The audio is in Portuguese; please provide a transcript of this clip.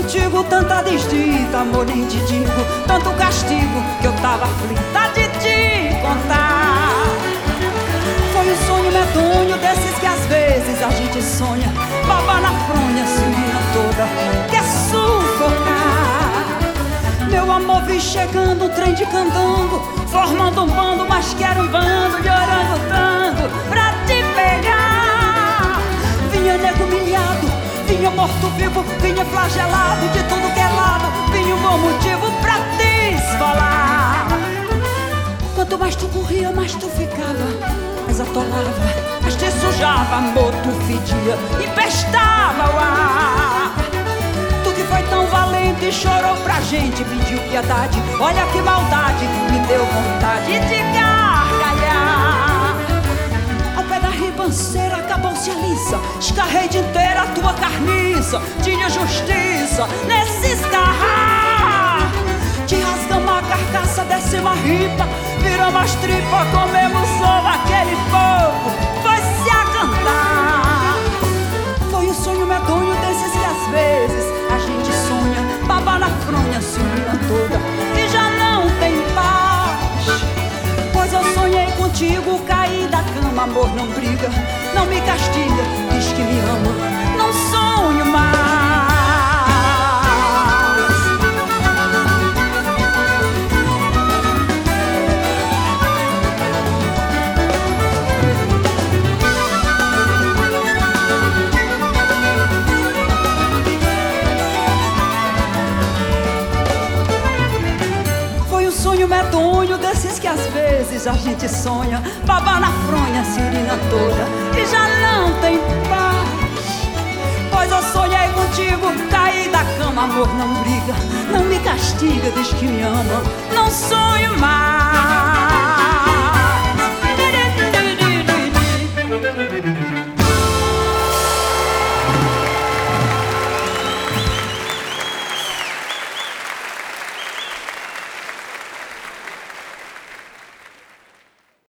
contigo tanta desdita, amor, nem te digo. Tanto castigo que eu tava aflita de te contar. Foi um sonho medonho desses que às vezes a gente sonha. Baba na fronha, se mina toda, quer sufocar. Meu amor, vi chegando um trem de candango, formando um bando, mas quero um bando de orangotango pra te pegar. Vinha nego humilhado, vinha morto-vivo, vinha flagelado de tudo que é lado, vinha um bom motivo pra te esfolar. Quanto mais tu corria, mais tu ficava, mais atolava, mais te sujava, amor, tu fedia, empestava o ar. Tu que foi tão valente e chorou pra gente, pediu piedade, olha que maldade, me deu vontade de gargalhar. Ao pé da ribanceira acabou-se a liça, escarrei de inteira a tua carniça, tinha justiça nesse escarrar. Te rasgamos a carcaça, descemos a ripa, viramos as tripas, comemos só aquele povo, foi-se a cantar. Foi um sonho medonho desses que às vezes a gente sonha. Baba na fronha, se mina toda, e já não tem paz. Pois eu sonhei contigo, caí da cama, amor, não briga, não me castiga, diz que me ama, não sonho mais. Sonho medonho desses que às vezes a gente sonha. Baba na fronha, se urina toda, e já não tem paz. Pois eu sonhei contigo, caí da cama, amor, não briga, não me castiga, diz que me ama, não sonho mais.